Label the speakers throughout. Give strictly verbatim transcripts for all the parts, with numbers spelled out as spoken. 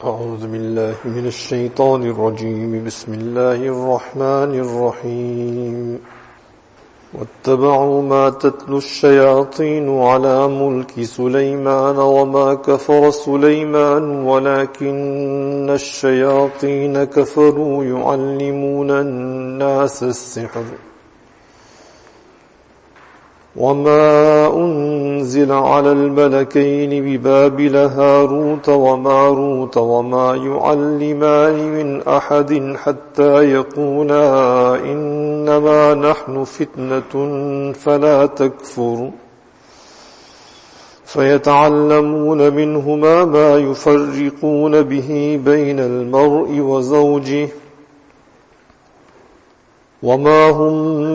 Speaker 1: أعوذ بالله من الشيطان الرجيم بسم الله الرحمن الرحيم واتبعوا ما تتلو الشياطين على ملك سليمان وما كفر سليمان ولكن الشياطين كفروا يعلمون الناس السحر وما أنزل على الملكين ببابل هاروت وماروت وما يعلمان من أحد حتى يقولا إنما نحن فتنة فلا تكفر فيتعلمون منهما ما يفرقون به بين المرء وزوجه وما هم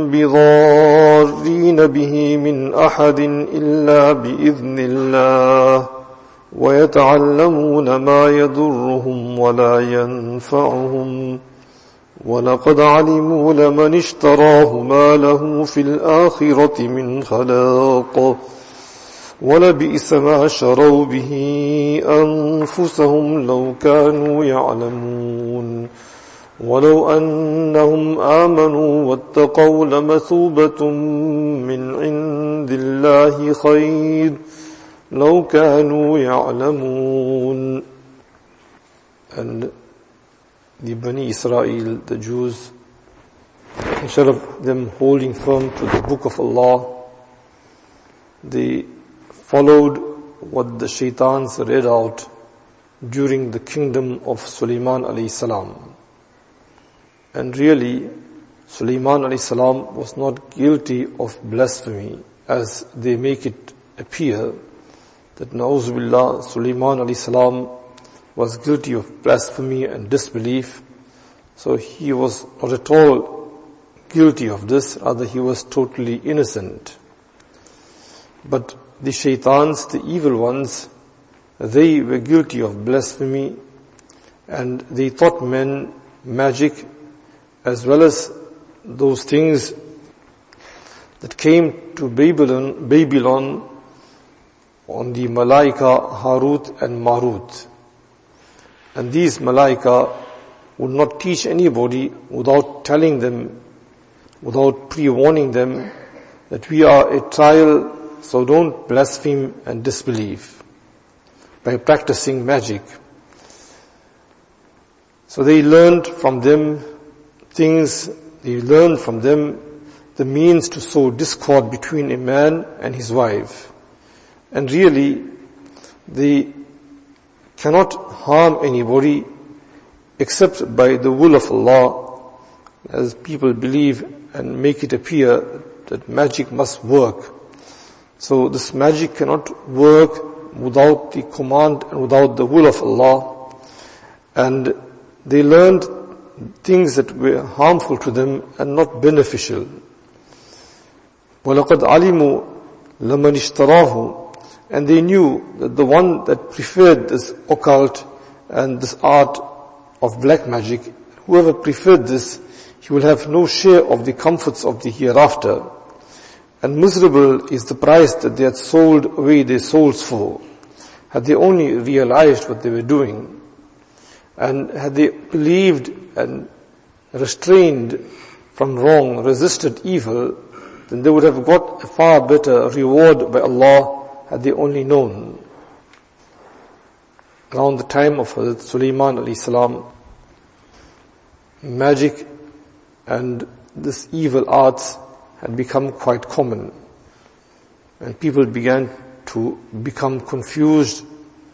Speaker 1: بضارين به من أحد إلا بإذن الله ويتعلمون ما يضرهم ولا ينفعهم ولقد علموا لمن اشتراه ما له في الآخرة من خلاق ولبئس ما شروا به أنفسهم لو كانوا يعلمون ولو أنهم آمنوا واتقوا لمثوبة من عند الله خير لو كانوا يعلمون. And the Bani Israel, the Jews, instead of them holding firm to the book of Allah, they followed what the shaitans read out during the kingdom of Sulaiman alayhi salam. And really, Sulaiman alayhi salam was not guilty of blasphemy, as they make it appear that na'udzu billah, Sulaiman alayhi salam was guilty of blasphemy and disbelief. So he was not at all guilty of this, rather he was totally innocent. But the shaitans, the evil ones, they were guilty of blasphemy, and they taught men magic as well as those things that came to Babylon, Babylon on the Malaika Harut and Marut. And these Malaika would not teach anybody without telling them, without pre-warning them that we are a trial, so don't blaspheme and disbelieve by practicing magic. So they learned from them things, they learn from them the means to sow discord between a man and his wife. And really, they cannot harm anybody except by the will of Allah, as people believe and make it appear that magic must work. So this magic cannot work without the command and without the will of Allah. And they learned things that were harmful to them and not beneficial. وَلَقَدْ عَلِمُوا لَمَنِ اشْتَرَاهُ, and they knew that the one that preferred this occult and this art of black magic, whoever preferred this, he will have no share of the comforts of the hereafter. And miserable is the price that they had sold away their souls for. Had they only realized what they were doing, and had they believed and restrained from wrong, resisted evil, then they would have got a far better reward by Allah had they only known. Around the time of Hazrat Sulaiman alayhi salam, magic and this evil arts had become quite common, and people began to become confused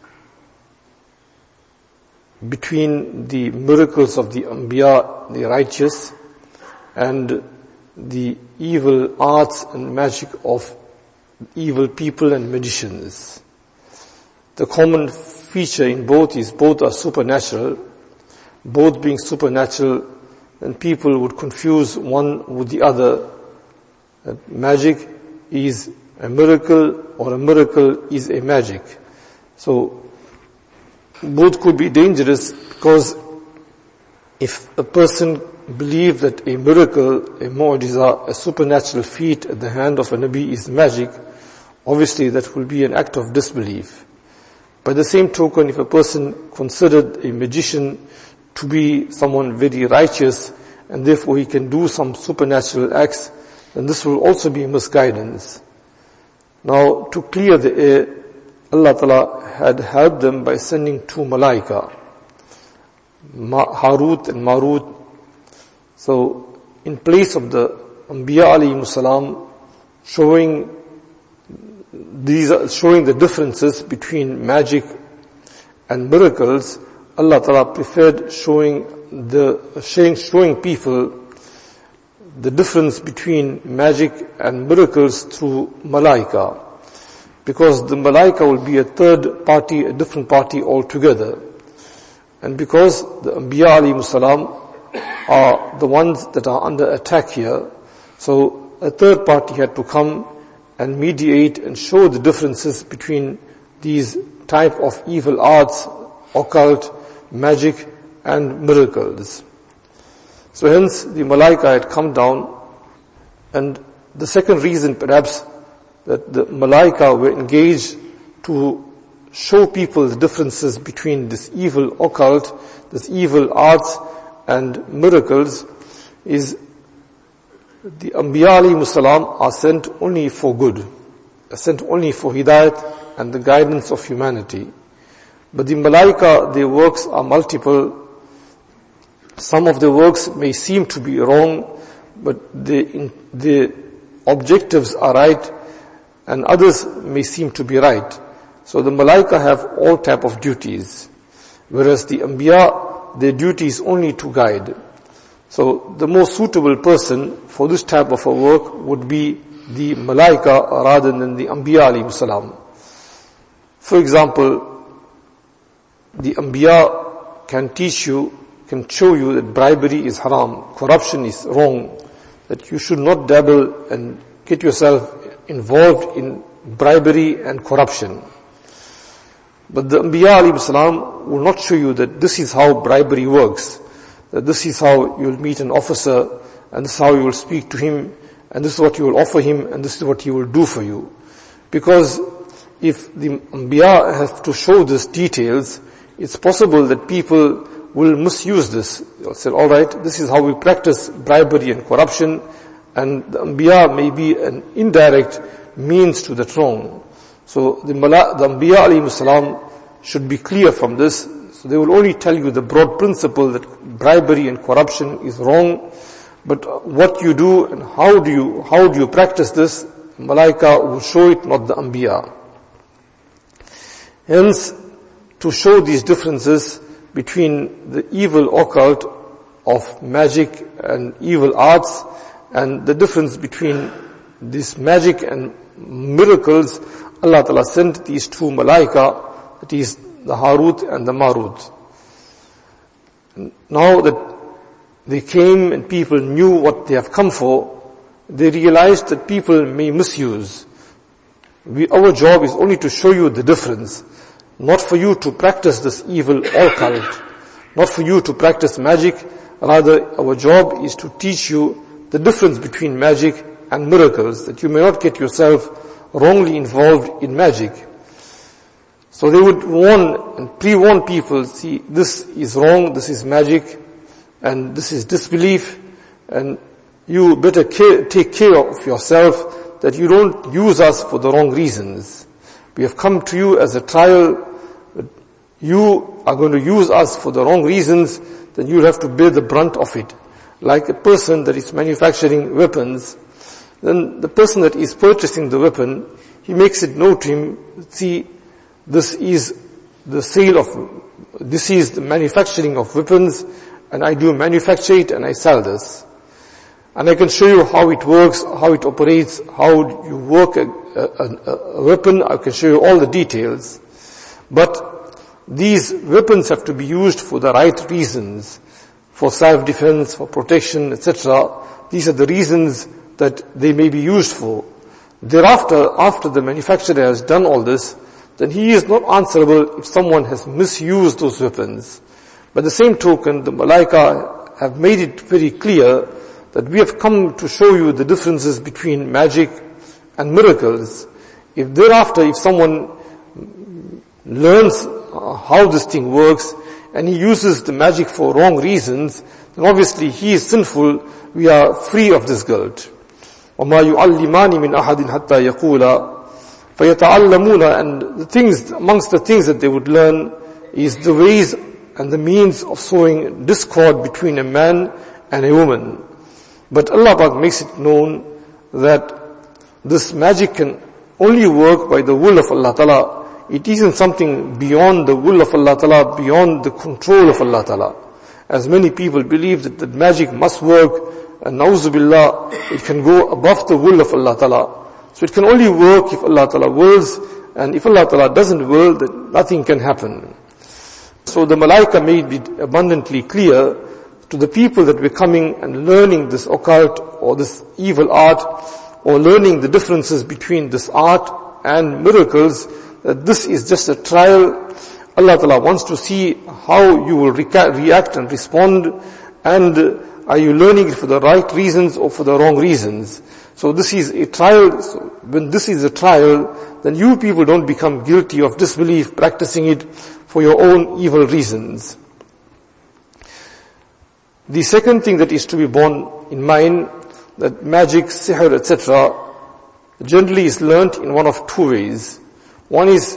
Speaker 1: between the miracles of the Anbiya, the righteous, and the evil arts and magic of evil people and magicians. The common feature in both is both are supernatural. Both being supernatural, and people would confuse one with the other. That magic is a miracle or a miracle is a magic. So both could be dangerous, because if a person believes that a miracle, a mu'jiza, a supernatural feat at the hand of a Nabi is magic, obviously that will be an act of disbelief. By the same token, if a person considered a magician to be someone very righteous, and therefore he can do some supernatural acts, then this will also be misguidance. Now, to clear the air, Allah Ta'ala had helped them by sending two malaika, Harut and Marut. So, in place of the Anbiya alayhi salam showing these, showing the differences between magic and miracles, Allah Ta'ala preferred showing the, showing, showing people the difference between magic and miracles through malaika. Because the malaika will be a third party, a different party altogether. And because the Anbiya alayhi salam are the ones that are under attack here, so a third party had to come and mediate and show the differences between these type of evil arts, occult, magic and miracles. So hence the malaika had come down, and the second reason perhaps that the malaika were engaged to show people the differences between this evil occult, this evil arts and miracles is the Anbiya alayhi salam are sent only for good, are sent only for hidayat and the guidance of humanity. But the malaika, their works are multiple. Some of their works may seem to be wrong, but the, the objectives are right, and others may seem to be right. So the malaika have all type of duties, whereas the Anbiya, their duty is only to guide. So the most suitable person for this type of a work would be the malaika rather than the Anbiya alayhi salam. For example, the Anbiya can teach you, can show you that bribery is haram, corruption is wrong, that you should not dabble and get yourself involved in bribery and corruption. But the Anbiya alayhi salam will not show you that this is how bribery works, that this is how you will meet an officer, and this is how you will speak to him, and this is what you will offer him, and this is what he will do for you. Because if the Anbiya have to show these details, it's possible that people will misuse this. They'll say, alright, this is how we practice bribery and corruption, and the Anbiya may be an indirect means to that wrong. So the, Mala, the Anbiya alayhi salam should be clear from this. So they will only tell you the broad principle that bribery and corruption is wrong, but what you do and how do you, how do you practice this, Malaika will show it, not the Anbiya. Hence, to show these differences between the evil occult of magic and evil arts, and the difference between this magic and miracles, Allah Ta'ala sent these two malaika, that is the Harut and the Marut. Now that they came and people knew what they have come for, they realized that people may misuse. We, our job is only to show you the difference, not for you to practice this evil occult, not for you to practice magic. Rather, our job is to teach you the difference between magic and miracles, that you may not get yourself wrongly involved in magic. So they would warn and pre-warn people, see, this is wrong, this is magic, and this is disbelief, and you better care, take care of yourself that you don't use us for the wrong reasons. We have come to you as a trial, but you are going to use us for the wrong reasons, then you'll have to bear the brunt of it. Like a person that is manufacturing weapons, then the person that is purchasing the weapon, he makes it known to him, see, this is the sale of, this is the manufacturing of weapons, and I do manufacture it and I sell this. And I can show you how it works, how it operates, how you work a, a, a weapon. I can show you all the details. But these weapons have to be used for the right reasons, for self-defense, for protection, et cetera. These are the reasons that they may be used for. Thereafter, after the manufacturer has done all this, then he is not answerable if someone has misused those weapons. By the same token, the Malaika have made it very clear that we have come to show you the differences between magic and miracles. If thereafter, if someone learns how this thing works and he uses the magic for wrong reasons, then obviously he is sinful. We are free of this guilt. وَمَا يُعَلِّمَانِ مِنْ أَحَدٍ حَتَّى يَقُولَا فَيَتَعَلَّمُونَ. And the things, amongst the things that they would learn is the ways and the means of sowing discord between a man and a woman. But Allah Pak makes it known that this magic can only work by the will of Allah Ta'ala. It isn't something beyond the will of Allah Ta'ala, beyond the control of Allah Ta'ala. As many people believe that the magic must work, and na'uzu billah, it can go above the will of Allah Ta'ala. So it can only work if Allah Ta'ala wills, and if Allah Ta'ala doesn't will, then nothing can happen. So the Malaika made it abundantly clear to the people that were coming and learning this occult or this evil art, or learning the differences between this art and miracles, that this is just a trial. Allah Ta'ala wants to see how you will reca- react and respond, and are you learning it for the right reasons or for the wrong reasons. So this is a trial. So when this is a trial, then you people don't become guilty of disbelief, practicing it for your own evil reasons. The second thing that is to be borne in mind, that magic, sihr, et cetera, generally is learnt in one of two ways. One is,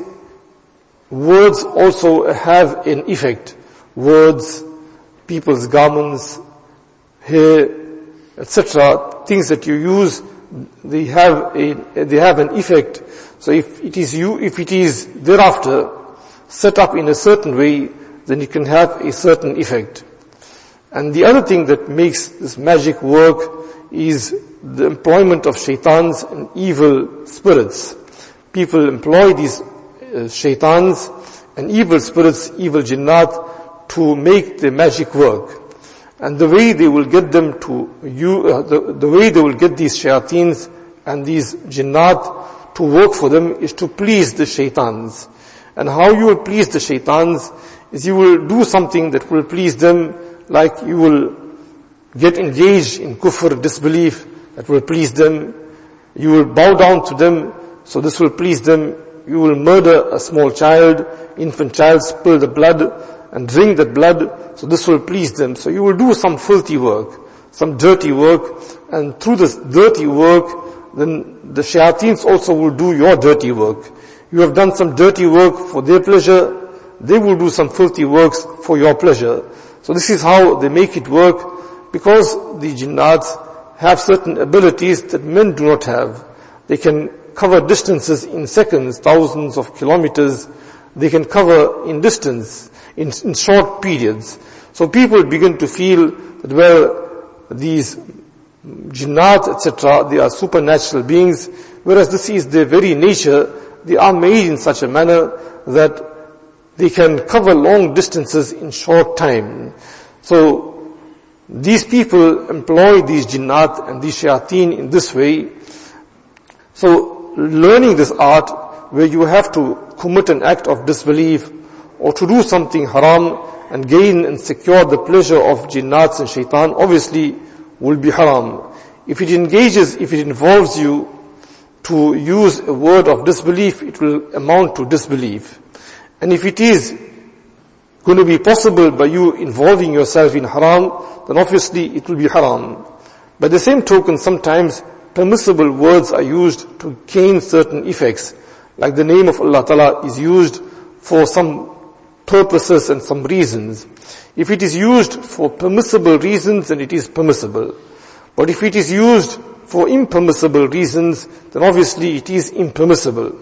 Speaker 1: words also have an effect. Words, people's garments, hair, et cetera, things that you use, they have a, they have an effect. So if it is you, if it is thereafter set up in a certain way, then it can have a certain effect. And the other thing that makes this magic work is the employment of shaitans and evil spirits. People employ these uh, shaitans and evil spirits, evil jinnat, to make the magic work. And the way they will get them to you, uh, the, the way they will get these shayateens and these jinnat to work for them is to please the shaitans. And how you will please the shaitans is you will do something that will please them, like you will get engaged in kufr, disbelief, that will please them. You will bow down to them, so this will please them. You will murder a small child, infant child, spill the blood and drink that blood, so this will please them. So you will do some filthy work, some dirty work, and through this dirty work, then the shayateens also will do your dirty work. You have done some dirty work for their pleasure, they will do some filthy works for your pleasure. So this is how they make it work, because the jinnats have certain abilities that men do not have. They can cover distances in seconds, thousands of kilometers. They can cover in distance, in, in short periods. So people begin to feel that, well, these jinnat, et cetera, they are supernatural beings, whereas this is their very nature. They are made in such a manner that they can cover long distances in short time. So these people employ these jinnat and these shayateen in this way. So learning this art, where you have to commit an act of disbelief or to do something haram and gain and secure the pleasure of jinnats and shaitan, obviously will be haram. If it engages, if it involves you to use a word of disbelief, it will amount to disbelief. And if it is going to be possible by you involving yourself in haram, then obviously it will be haram. By the same token, sometimes permissible words are used to gain certain effects. Like the name of Allah Ta'ala is used for some purposes and some reasons. If it is used for permissible reasons, then it is permissible. But if it is used for impermissible reasons, then obviously it is impermissible.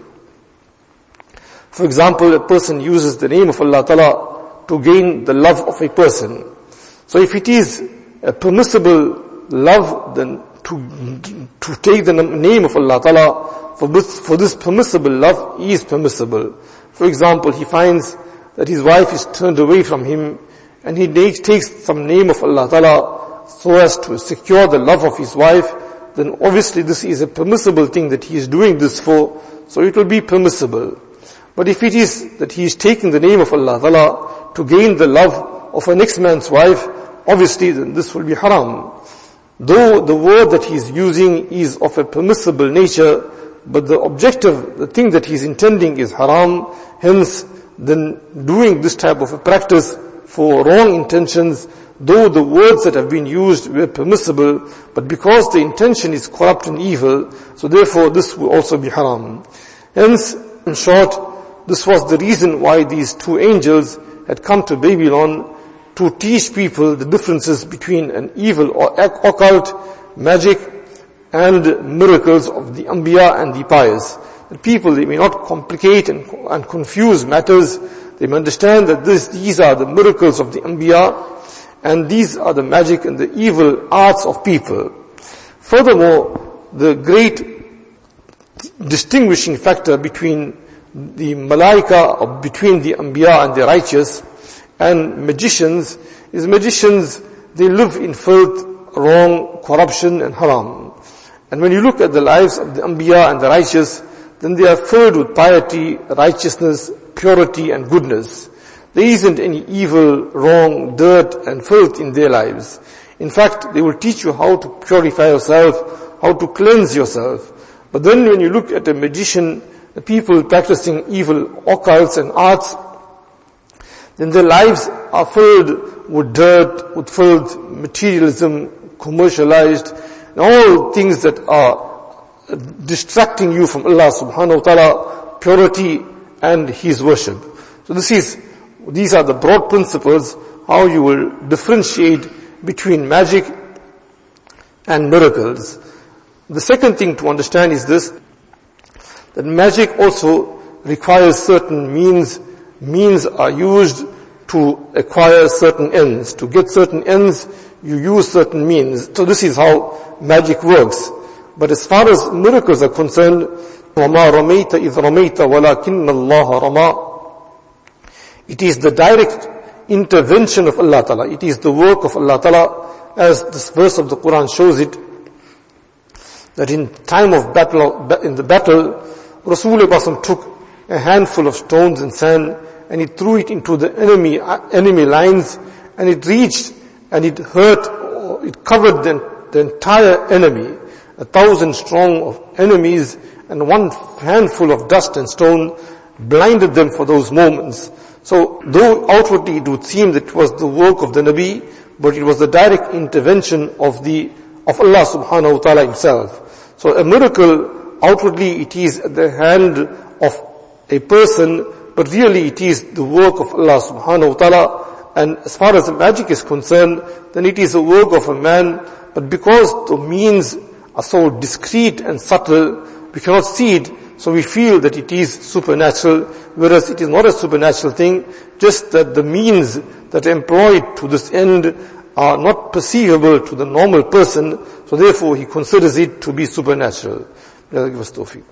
Speaker 1: For example, a person uses the name of Allah Ta'ala to gain the love of a person. So if it is a permissible love, then to, to take the name of Allah Ta'ala for this, for this permissible love is permissible. For example, he finds that his wife is turned away from him and he takes some name of Allah Ta'ala so as to secure the love of his wife, then obviously this is a permissible thing that he is doing this for, so it will be permissible. But if it is that he is taking the name of Allah Ta'ala to gain the love of a next man's wife, obviously then this will be haram. Though the word that he is using is of a permissible nature, but the objective, the thing that he is intending is haram, hence then doing this type of a practice for wrong intentions, though the words that have been used were permissible, but because the intention is corrupt and evil, so therefore this will also be haram. Hence, in short, this was the reason why these two angels had come to Babylon to teach people the differences between an evil or occult, magic, and miracles of the Anbiya and the pious. The people, they may not complicate and, and confuse matters. They may understand that this, these are the miracles of the Anbiya, and these are the magic and the evil arts of people. Furthermore, the great distinguishing factor between the Malaika, or between the Anbiya and the righteous, and magicians, is magicians, they live in filth, wrong, corruption and haram. And when you look at the lives of the Anbiya and the righteous, then they are filled with piety, righteousness, purity and goodness. There isn't any evil, wrong, dirt and filth in their lives. In fact, they will teach you how to purify yourself, how to cleanse yourself. But then when you look at a magician, the people practicing evil occults and arts, then their lives are filled with dirt, with filth, materialism, commercialized, and all things that are distracting you from Allah subhanahu wa ta'ala, purity and His worship. So this is, these are the broad principles how you will differentiate between magic and miracles. The second thing to understand is this, that magic also requires certain means. Means are used to acquire certain ends. To get certain ends, you use certain means. So this is how magic works. But as far as miracles are concerned, وَمَا رَمَيْتَ إِذْ رَمَيْتَ وَلَكِنَّ اللَّهَ رَمَى. It is the direct intervention of Allah Ta'ala. It is the work of Allah Ta'ala, as this verse of the Quran shows it, that in time of battle, in the battle, Rasulullah took a handful of stones and sand, and he threw it into the enemy, enemy lines, and it reached, and it hurt, it covered the, the entire enemy, a thousand strong of enemies, and one handful of dust and stone blinded them for those moments. So, though outwardly it would seem that it was the work of the Nabi, but it was the direct intervention of the, of Allah subhanahu wa ta'ala himself. So a miracle, outwardly it is at the hand of a person, but really it is the work of Allah subhanahu wa ta'ala. And as far as the magic is concerned, then it is the work of a man, but because the means are so discreet and subtle, we cannot see it, so we feel that it is supernatural, whereas it is not a supernatural thing, just that the means that are employed to this end are not perceivable to the normal person, so therefore he considers it to be supernatural. May Allah give us tawfiq.